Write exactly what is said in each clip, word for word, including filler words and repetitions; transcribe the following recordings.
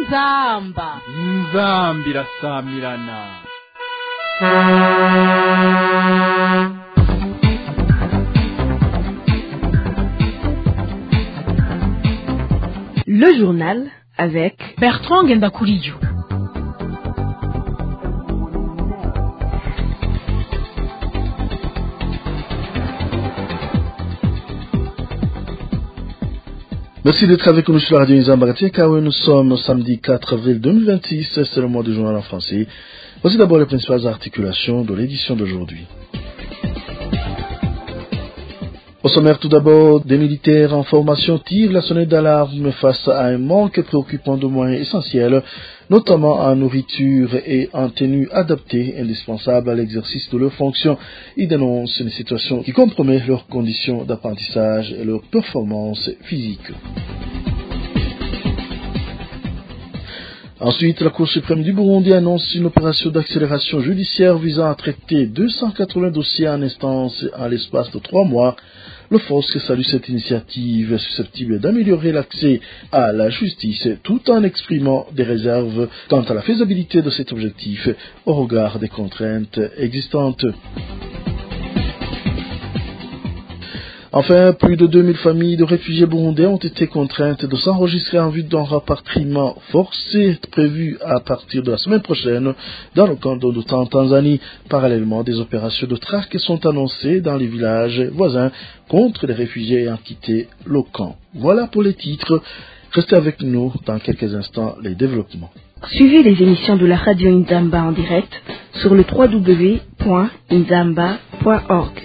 inzamba inzamba irasamirana. Le journal avec Bertrand Ngendakuriyo. Merci d'être avec nous sur la radio Inzamba. Nous sommes samedi quatre avril deux mille vingt-six, c'est le mois du journal en français. Voici d'abord les principales articulations de l'édition d'aujourd'hui. Au sommaire, tout d'abord, des militaires en formation tirent la sonnette d'alarme face à un manque préoccupant de moyens essentiels, notamment en nourriture et en tenue adaptée, indispensables à l'exercice de leurs fonctions. Ils dénoncent une situation qui compromet leurs conditions d'apprentissage et leur performance physique. Ensuite, la Cour suprême du Burundi annonce une opération d'accélération judiciaire visant à traiter deux cent quatre-vingts dossiers en instance en l'espace de trois mois. Le F O S C salue cette initiative susceptible d'améliorer l'accès à la justice tout en exprimant des réserves quant à la faisabilité de cet objectif au regard des contraintes existantes. Enfin, plus de deux mille familles de réfugiés burundais ont été contraintes de s'enregistrer en vue d'un rapatriement forcé prévu à partir de la semaine prochaine dans le canton de Tanzanie. Parallèlement, des opérations de traque sont annoncées dans les villages voisins contre les réfugiés ayant quitté le camp. Voilà pour les titres. Restez avec nous dans quelques instants les développements. Suivez les émissions de la radio Inzamba en direct sur le w w w point inzamba point org.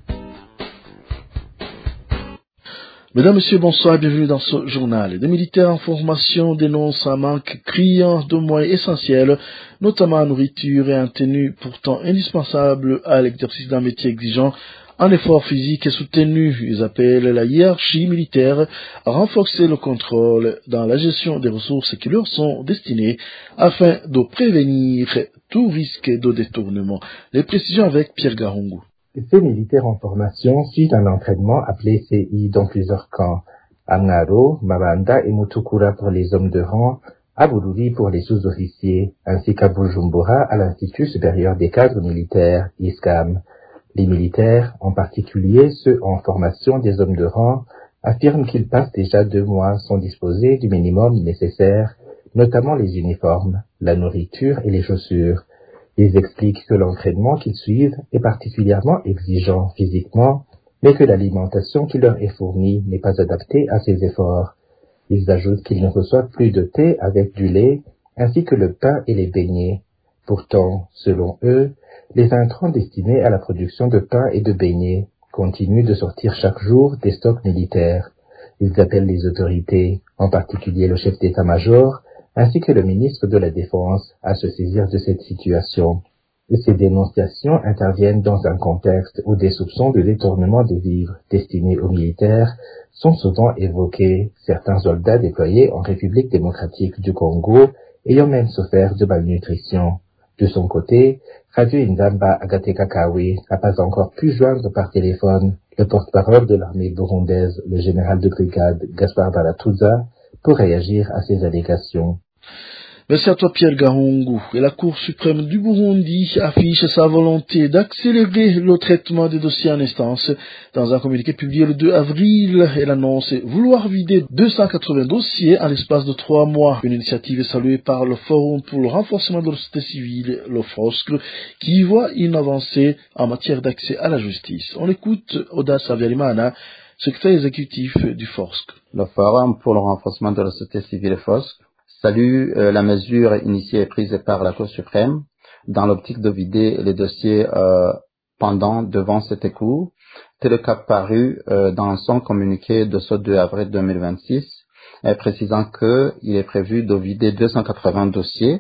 Mesdames, Messieurs, bonsoir et bienvenue dans ce journal. Des militaires en formation dénoncent un manque criant de moyens essentiels, notamment en nourriture et en tenue pourtant indispensable à l'exercice d'un métier exigeant, en effort physique et soutenu. Ils appellent la hiérarchie militaire à renforcer le contrôle dans la gestion des ressources qui leur sont destinées afin de prévenir tout risque de détournement. Les précisions avec Pierre Garungu. Ces militaires en formation suivent un entraînement appelé C I dans plusieurs camps. À Ngaro, Mabanda et Mutukura pour les hommes de rang, à Bururi pour les sous-officiers, ainsi qu'à Bujumbura à l'Institut supérieur des cadres militaires, I S C A M. Les militaires, en particulier ceux en formation des hommes de rang, affirment qu'ils passent déjà deux mois sans disposer du minimum nécessaire, notamment les uniformes, la nourriture et les chaussures. Ils expliquent que l'entraînement qu'ils suivent est particulièrement exigeant physiquement, mais que l'alimentation qui leur est fournie n'est pas adaptée à ces efforts. Ils ajoutent qu'ils ne reçoivent plus de thé avec du lait, ainsi que le pain et les beignets. Pourtant, selon eux, les intrants destinés à la production de pain et de beignets continuent de sortir chaque jour des stocks militaires. Ils appellent les autorités, en particulier le chef d'état-major, ainsi que le ministre de la Défense, à se saisir de cette situation. Et ces dénonciations interviennent dans un contexte où des soupçons de détournement de vivres destinés aux militaires sont souvent évoqués, certains soldats déployés en République démocratique du Congo ayant même souffert de malnutrition. De son côté, Radio Inzamba Agatekakawe n'a pas encore pu joindre par téléphone le porte-parole de l'armée burundaise, le général de brigade Gaspard Baratuza, pour réagir à ces allégations. Merci à toi Pierre Garungu. Et la Cour suprême du Burundi affiche sa volonté d'accélérer le traitement des dossiers en instance. Dans un communiqué publié le deux avril, elle annonce vouloir vider deux cent quatre-vingts dossiers en l'espace de trois mois. Une initiative saluée par le Forum pour le renforcement de la société civile, le F O S C, qui voit une avancée en matière d'accès à la justice. On écoute Audace Avialimana, secrétaire exécutif du F O S C. Le Forum pour le renforcement de la société civile F O S C salue euh, la mesure initiée et prise par la Cour suprême dans l'optique de vider les dossiers euh, pendant devant cet écoute. C'est le cas paru euh, dans son communiqué de ce deux avril deux mille vingt-six, euh, précisant qu'il est prévu de vider deux cent quatre-vingts dossiers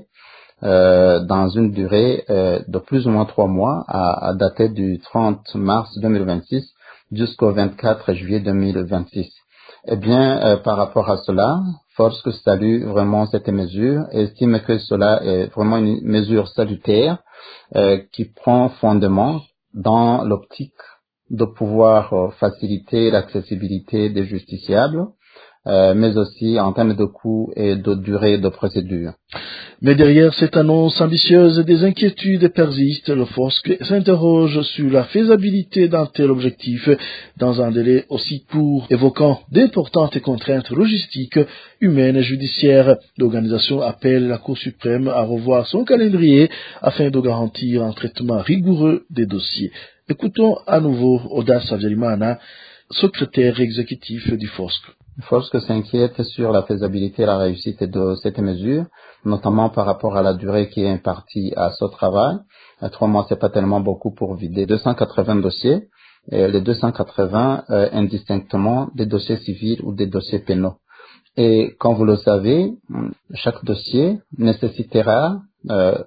euh, dans une durée euh, de plus ou moins trois mois à, à dater du trente mars deux mille vingt-six jusqu'au vingt-quatre juillet deux mille vingt-six. Eh bien, euh, par rapport à cela, F O S C salue vraiment cette mesure et estime que cela est vraiment une mesure salutaire euh, qui prend fondement dans l'optique de pouvoir euh, faciliter l'accessibilité des justiciables euh, mais aussi en termes de coûts et de durée de procédure. Mais derrière cette annonce ambitieuse, des inquiétudes persistent. Le F O S C s'interroge sur la faisabilité d'un tel objectif dans un délai aussi court, évoquant d'importantes contraintes logistiques, humaines et judiciaires. L'organisation appelle la Cour suprême à revoir son calendrier afin de garantir un traitement rigoureux des dossiers. Écoutons à nouveau Audace Avyalimana, secrétaire exécutif du F O S C. Le F O S C s'inquiète sur la faisabilité et la réussite de cette mesure, notamment par rapport à la durée qui est impartie à ce travail. Trois mois, c'est pas tellement beaucoup pour vider deux cent quatre-vingts dossiers, et les deux cent quatre-vingts euh, indistinctement des dossiers civils ou des dossiers pénaux. Et comme vous le savez, chaque dossier nécessitera euh,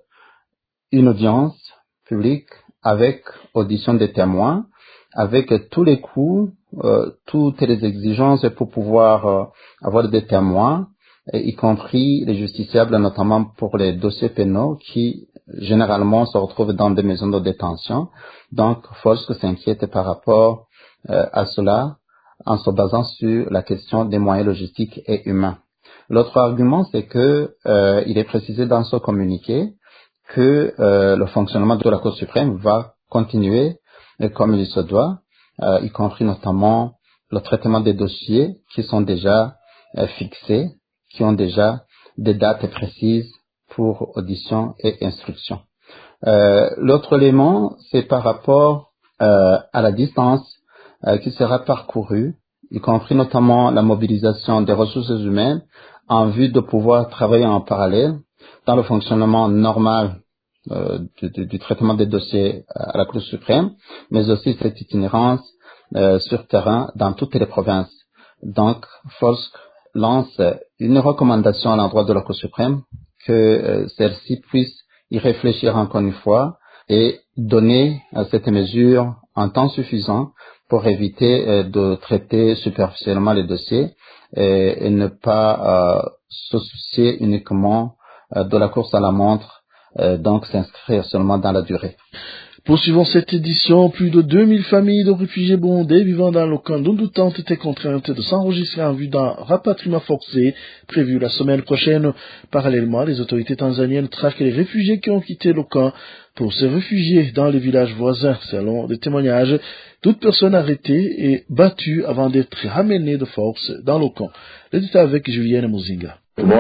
une audience publique avec audition des témoins, avec tous les coûts, euh, toutes les exigences pour pouvoir euh, avoir des témoins, y compris les justiciables, notamment pour les dossiers pénaux qui généralement se retrouvent dans des maisons de détention. Donc, F O S C s'inquiète par rapport euh, à cela en se basant sur la question des moyens logistiques et humains. L'autre argument, c'est que euh, il est précisé dans ce communiqué que euh, le fonctionnement de la Cour suprême va continuer comme il se doit, euh, y compris notamment le traitement des dossiers qui sont déjà euh, fixés, qui ont déjà des dates précises pour audition et instruction. Euh, l'autre élément, c'est par rapport euh, à la distance euh, qui sera parcourue, y compris notamment la mobilisation des ressources humaines en vue de pouvoir travailler en parallèle dans le fonctionnement normal euh, du, du, du traitement des dossiers à la Cour suprême, mais aussi cette itinérance euh, sur terrain dans toutes les provinces. Donc, F O S C lance une recommandation à l'endroit de la Cour suprême que euh, celle-ci puisse y réfléchir encore une fois et donner à cette mesure un temps suffisant pour éviter euh, de traiter superficiellement les dossiers et, et ne pas euh, se soucier uniquement euh, de la course à la montre, euh, donc s'inscrire seulement dans la durée. Poursuivant cette édition, plus de deux mille familles de réfugiés burundais vivant dans le camp d'Undouta ont été contraintes de s'enregistrer en vue d'un rapatriement forcé prévu la semaine prochaine. Parallèlement, les autorités tanzaniennes traquent les réfugiés qui ont quitté le camp pour se réfugier dans les villages voisins. Selon des témoignages, toute personne arrêtée est battue avant d'être ramenée de force dans le camp. Les détails avec Julienne Muzinga.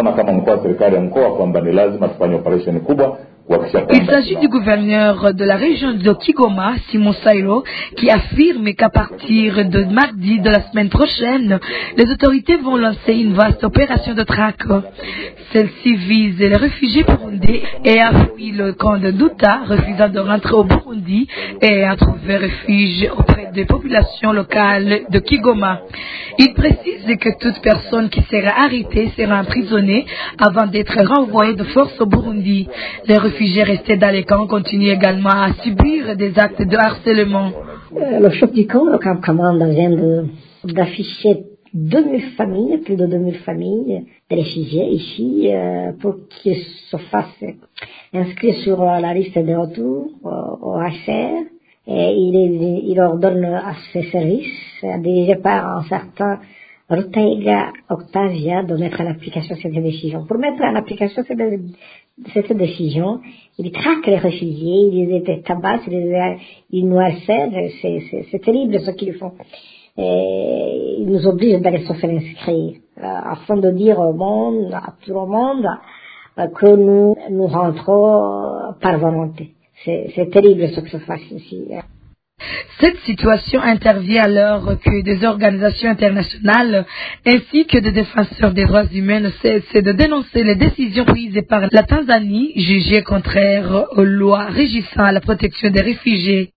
Il s'agit du gouverneur de la région de Kigoma, Simon Sailo, qui affirme qu'à partir de mardi de la semaine prochaine, les autorités vont lancer une vaste opération de traque. Celle-ci vise les réfugiés burundais et a fui le camp de Douta, refusant de rentrer au Burundi et a trouvé refuge auprès des populations locales de Kigoma. Il précise que toute personne qui sera arrêtée sera emprisonnée avant d'être renvoyée de force au Burundi. Les réfugiés restés dans les camps continuent également à subir des actes de harcèlement. Euh, le chef du camp, le camp commande, vient de, d'afficher deux mille familles, plus de deux mille familles de réfugiés ici, euh, pour qu'ils se fassent inscrire sur euh, la liste de retour euh, au H C R. Et il, il ordonne à ses services, dirigés par un certain Rutaiga Octavia, de mettre en application cette décision. Pour mettre en application cette, cette décision, il traque les réfugiés, il les tabasse, il les il nous harcèle, c'est, c'est, c'est terrible ce qu'ils font. Et il nous oblige d'aller se faire inscrire, euh, afin de dire au monde, à tout le monde, euh, que nous, nous rentrons par volonté. C'est, c'est terrible ce que se passe ici. Cette situation intervient alors que des organisations internationales ainsi que des défenseurs des droits humains ne cessent de dénoncer les décisions prises par la Tanzanie jugées contraires aux lois régissant la protection des réfugiés.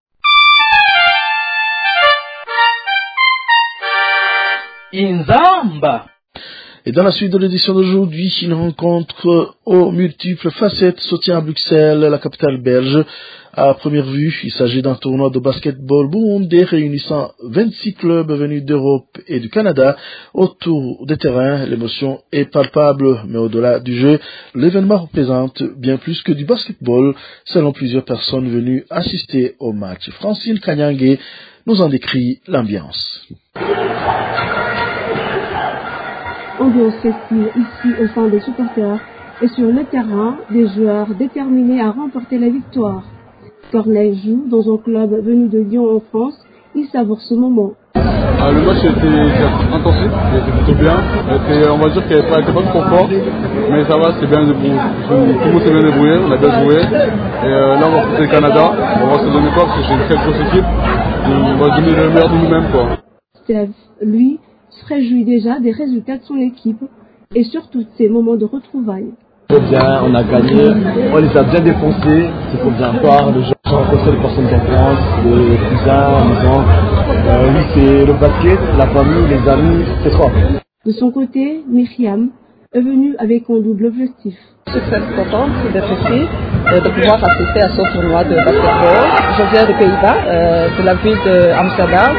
Inzamba. Et dans la suite de l'édition d'aujourd'hui, une rencontre aux multiples facettes se tient à Bruxelles, la capitale belge. À première vue, il s'agit d'un tournoi de basketball burundais réunissant vingt-six clubs venus d'Europe et du Canada autour des terrains. L'émotion est palpable, mais au-delà du jeu, l'événement représente bien plus que du basketball, selon plusieurs personnes venues assister au match. Francine Kanyangé nous en décrit l'ambiance. Ambiance festive ici au sein des supporters et sur le terrain, des joueurs déterminés à remporter la victoire. Corneille joue dans un club venu de Lyon en France. Il savoure ce moment. Ah, le match était intensif, il était plutôt bien. Était, on va dire qu'il n'était pas, pas trop fort, mais ça va, c'est bien débrouillé. Tout le monde s'est bien débrouillé, on a bien joué. Et euh, là, on va affronter le Canada. On va se donner quoi parce que c'est une très grosse équipe. On va donner le meilleur de nous-mêmes, quoi. Steve, lui, se réjouit déjà des résultats de son équipe et surtout de ces moments de retrouvailles. Très bien, on a gagné, on les a bien défoncés, il faut bien voir, les gens ont rencontré des personnes de France, des cousins, des gens. Euh, oui, c'est le basket, la famille, les amis, c'est fort. De son côté, Myriam est venue avec un double objectif. Je suis très contente d'être ici, euh, de pouvoir assister à ce tournoi de basketball. Je viens des Pays-Bas, euh, de la ville d'Amsterdam.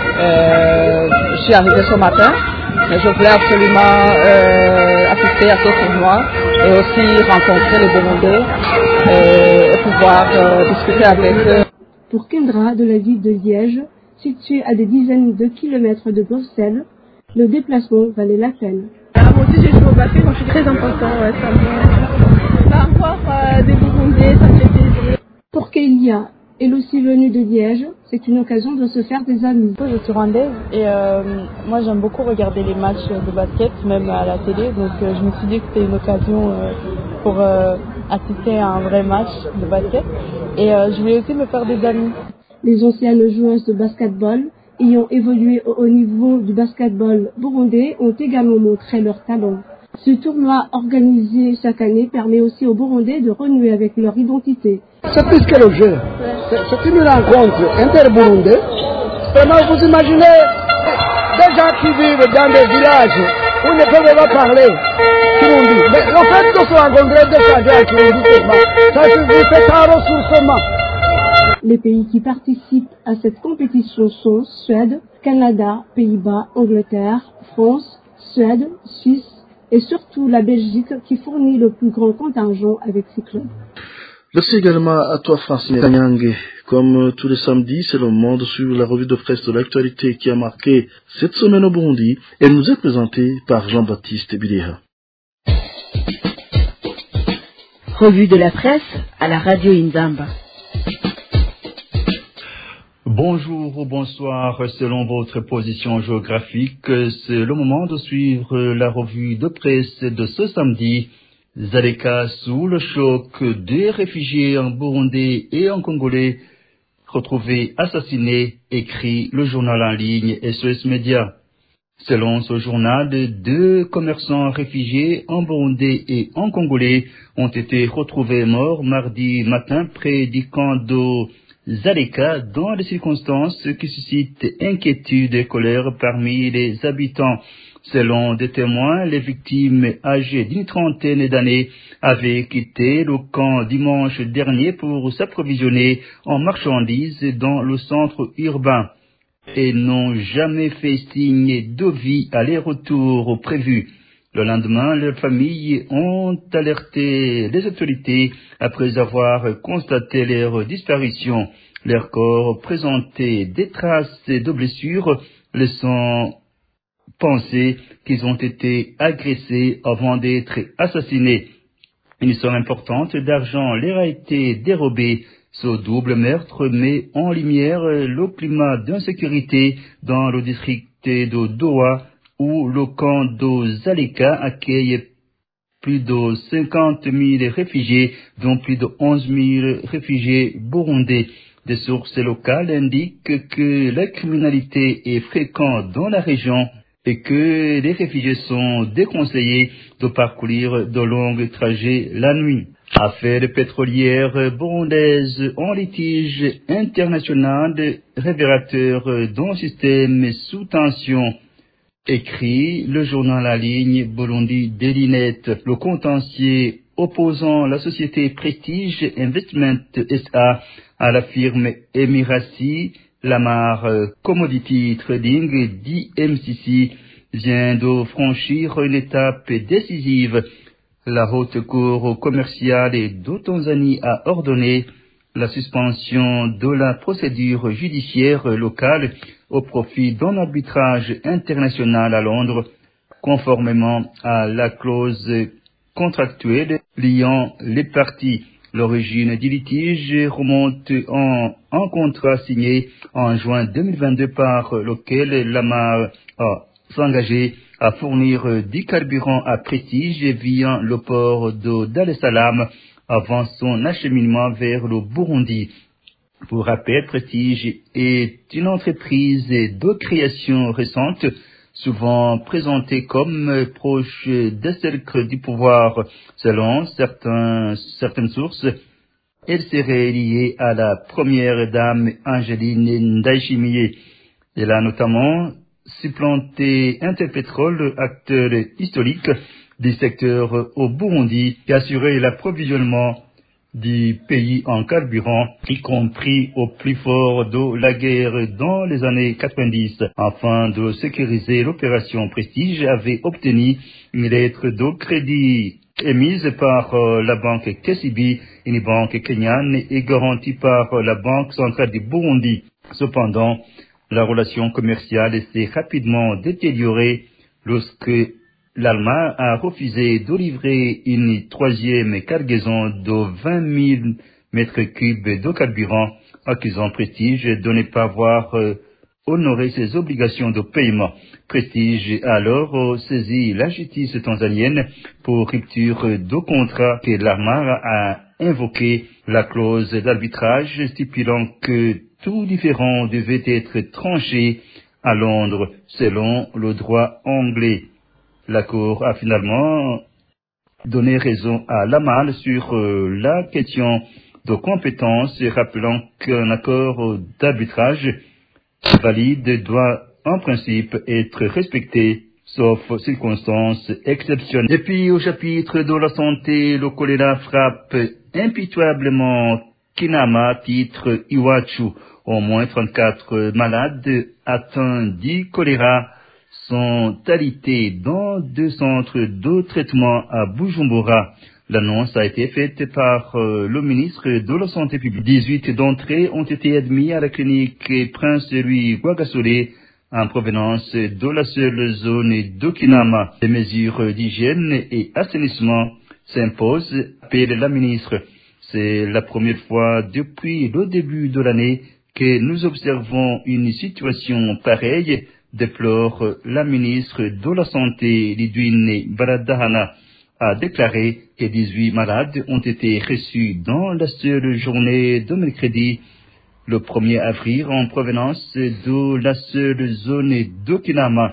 Euh, je suis arrivée ce matin. Je voulais absolument euh, assister à ce tournoi et aussi rencontrer les Burundais euh, et pouvoir euh, discuter avec eux. Pour Kendra de la ville de Liège, située à des dizaines de kilomètres de Bruxelles, le déplacement valait la peine. Alors, moi aussi j'ai joué au basket, donc c'est très important, ouais, ça me... Bah, voir euh, des Burundais, ça me fait plaisir. Pour Kélia, elle aussi venue de Liège, c'est une occasion de se faire des amis. Je suis rwandaise et euh, moi j'aime beaucoup regarder les matchs de basket, même à la télé, donc euh, je me suis dit que c'était une occasion euh, pour euh, assister à un vrai match de basket et euh, je voulais aussi me faire des amis. Les anciennes joueuses de basketball ayant évolué au haut niveau du basketball burundais ont également montré leur talent. Ce tournoi organisé chaque année permet aussi aux Burundais de renouer avec leur identité. C'est plus que le jeu. C'est une rencontre inter-burundais. Vraiment, vous imaginez des gens qui vivent dans des villages où ils ne peuvent pas parler kirundi. Mais le fait de se rencontrer des gens qui kirundi, ça suffit, c'est un ressourcement. Les pays qui participent à cette compétition sont Suède, Canada, Pays-Bas, Angleterre, France, Suède, Suisse et surtout la Belgique qui fournit le plus grand contingent avec ses clubs. Merci également à toi Francine Kanyange. Comme tous les samedis, c'est le moment de suivre la revue de presse de l'actualité qui a marqué cette semaine au Burundi. Elle nous est présentée par Jean-Baptiste Bideha. Revue de la presse à la radio Inzamba. Bonjour ou bonsoir, selon votre position géographique, c'est le moment de suivre la revue de presse de ce samedi. Zaleka sous le choc, des réfugiés en Burundi et en Congolais retrouvés assassinés, écrit le journal en ligne S O S Média. Selon ce journal, deux commerçants réfugiés en Burundi et en Congolais ont été retrouvés morts mardi matin près du camp de Zaleka dans des circonstances qui suscitent inquiétude et colère parmi les habitants. Selon des témoins, les victimes âgées d'une trentaine d'années avaient quitté le camp dimanche dernier pour s'approvisionner en marchandises dans le centre urbain et n'ont jamais fait signe de vie aller-retour prévu. Le lendemain, leurs familles ont alerté les autorités après avoir constaté leur disparition. Leurs corps présentaient des traces de blessures, laissant penser qu'ils ont été agressés avant d'être assassinés. Une somme importante d'argent leur a été dérobée. Ce double meurtre met en lumière le climat d'insécurité dans le district de Doha, où le camp de Zaleka accueille plus de cinquante mille réfugiés, dont plus de onze mille réfugiés burundais. Des sources locales indiquent que la criminalité est fréquente dans la région et que les réfugiés sont déconseillés de parcourir de longs trajets la nuit. Affaire pétrolière burundaise en litige international révélateur d'un système sous tension, écrit le journal en ligne Burundi Dailynet. Le contentieux opposant la société Prestige Investment S A à la firme Emirati Lamar Commodity Trading D M C C vient de franchir une étape décisive. La Haute Cour commerciale de Tanzanie a ordonné la suspension de la procédure judiciaire locale au profit d'un arbitrage international à Londres. conformément à la clause contractuelle liant les parties. L'origine du litige remonte en un contrat signé en juin deux mille vingt-deux par lequel l'Amar a s'engagé à fournir du carburant à Prestige via le port de Dar es Salaam avant son acheminement vers le Burundi. Pour rappel, Prestige est une entreprise de création récente, souvent présentée comme proche des cercles du pouvoir. Selon certains, certaines sources, elle serait liée à la première dame Angeline Ndayishimiye. Elle a notamment supplanté Interpétrol, acteur historique du secteur au Burundi, qui assurait l'approvisionnement du pays en carburant, y compris au plus fort de la guerre dans les années quatre-vingt-dix. Afin de sécuriser l'opération, Prestige avait obtenu une lettre de crédit émise par euh, la banque K C B, une banque kenyane, et garantie par euh, la Banque centrale du Burundi. Cependant, la relation commerciale s'est rapidement détériorée lorsque l'Allemagne a refusé de livrer une troisième cargaison de vingt mille mètres cubes de carburant, accusant Prestige de ne pas avoir euh, honoré ses obligations de paiement. Prestige a alors euh, saisi la justice tanzanienne pour rupture de contrat que l'Allemagne a invoqué la clause d'arbitrage stipulant que tout différend devait être tranché à Londres selon le droit anglais. La Cour a finalement donné raison à l'Amal sur euh, la question de compétence, rappelant qu'un accord d'arbitrage valide doit en principe être respecté, sauf circonstances exceptionnelles. Et puis au chapitre de la santé, le choléra frappe impitoyablement Kinama, titre Iwachu. Au moins trente-quatre malades atteints du choléra sont alités dans deux centres de traitement à Bujumbura. L'annonce a été faite par euh, le ministre de la Santé publique. dix-huit d'entre eux ont été admis à la clinique Prince Louis Rwagasore en provenance de la seule zone d'Okinama. Les mesures d'hygiène et assainissement s'imposent, appelle la ministre. C'est la première fois depuis le début de l'année que nous observons une situation pareille, déplore la ministre de la Santé, Lidwine Baradahana, a déclaré que dix-huit malades ont été reçus dans la seule journée de mercredi, le premier avril, en provenance de la seule zone d'Okinama.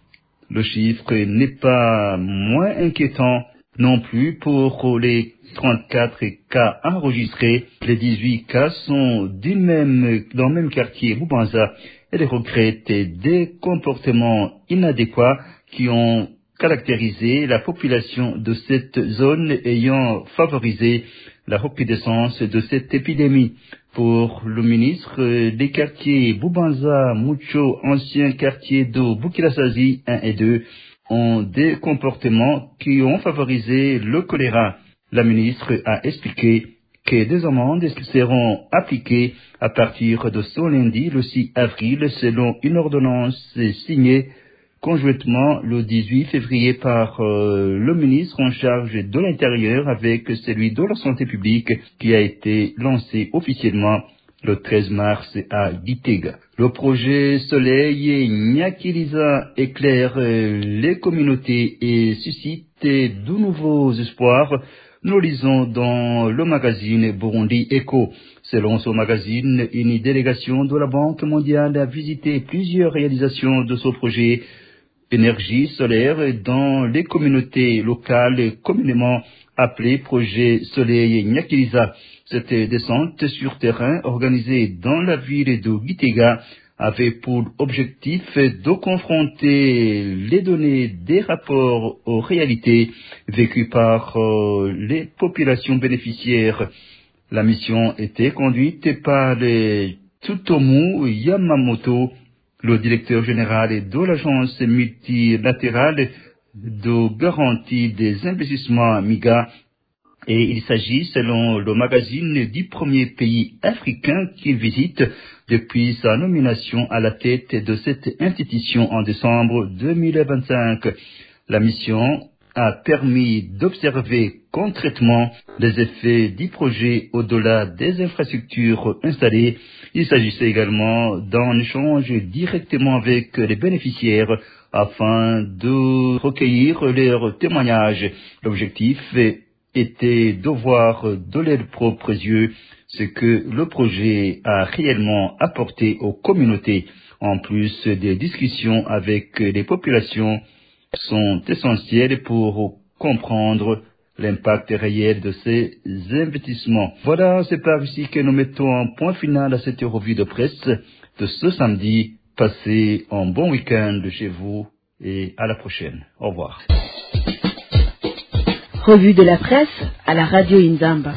Le chiffre n'est pas moins inquiétant non plus pour les trente-quatre cas enregistrés. Les dix-huit cas sont du même, dans le même quartier Bubanza. Elle regrette des comportements inadéquats qui ont caractérisé la population de cette zone, ayant favorisé la recrudescence de cette épidémie. Pour le ministre, les quartiers Bubanza, Mucho, anciens quartiers de Bukirasazi un et deux, ont des comportements qui ont favorisé le choléra. La ministre a expliqué que des amendes seront appliquées à partir de ce lundi, le six avril, selon une ordonnance signée conjointement le dix-huit février par euh, le ministre en charge de l'Intérieur avec celui de la Santé publique, qui a été lancé officiellement le treize mars à Gitega. Le projet Soleil Nyakiliza éclaire les communautés et suscite de nouveaux espoirs. Nous lisons dans le magazine Burundi Echo. Selon ce magazine, une délégation de la Banque mondiale a visité plusieurs réalisations de ce projet énergie solaire dans les communautés locales communément appelé projet Soleil Nyakiliza. Cette descente sur terrain organisée dans la ville de Gitega avait pour objectif de confronter les données des rapports aux réalités vécues par euh, les populations bénéficiaires. La mission était conduite par les Tsutomu Yamamoto, le directeur général de l'agence multilatérale de garantie des investissements MIGA, et il s'agit, selon le magazine, du premier pays africain qu'il visite depuis sa nomination à la tête de cette institution en décembre deux mille vingt-cinq. La mission a permis d'observer concrètement les effets du projet au-delà des infrastructures installées. Il s'agissait également d'un échange directement avec les bénéficiaires afin de recueillir leurs témoignages. L'objectif était de voir de leurs propres yeux ce que le projet a réellement apporté aux communautés. En plus, des discussions avec les populations sont essentielles pour comprendre l'impact réel de ces investissements. Voilà, c'est par ici que nous mettons un point final à cette revue de presse de ce samedi. Passez un bon week-end chez vous et à la prochaine. Au revoir. Revue de la presse à la radio Inzamba.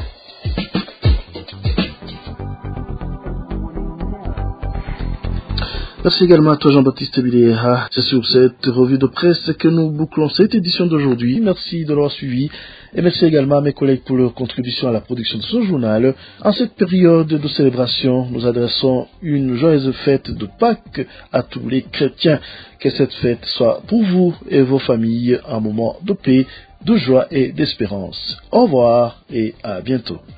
Merci également à toi Jean-Baptiste Biléha. C'est sur cette revue de presse que nous bouclons cette édition d'aujourd'hui. Merci de l'avoir suivi et merci également à mes collègues pour leur contribution à la production de ce journal. En cette période de célébration, nous adressons une joyeuse fête de Pâques à tous les chrétiens. Que cette fête soit pour vous et vos familles un moment de paix, de joie et d'espérance. Au revoir et à bientôt.